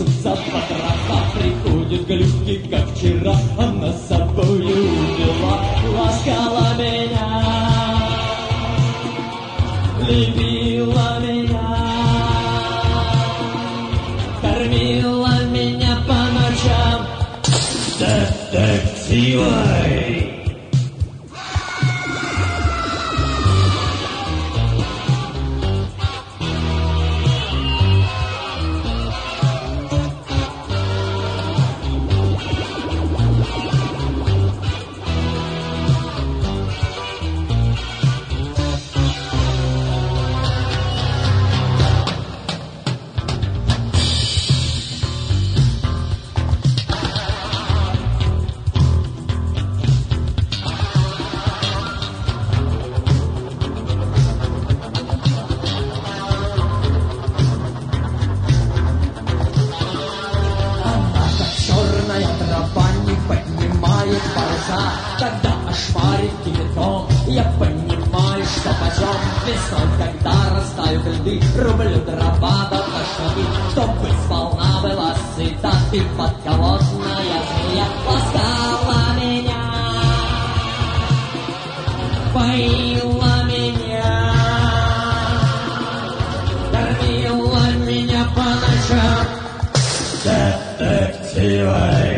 несутся потроха, приходят глюки, как вчера, она с собою увела, ласкала меня, любила меня, кормила меня по ночам детективой. Когда ошмарит кипятком, я понимаю, что почем весной, когда растают льды, рублю дрова до кошки, чтобы сполна была сыта, ты подколодная змея ласкала меня, поила меня, кормила меня по ночам детективой.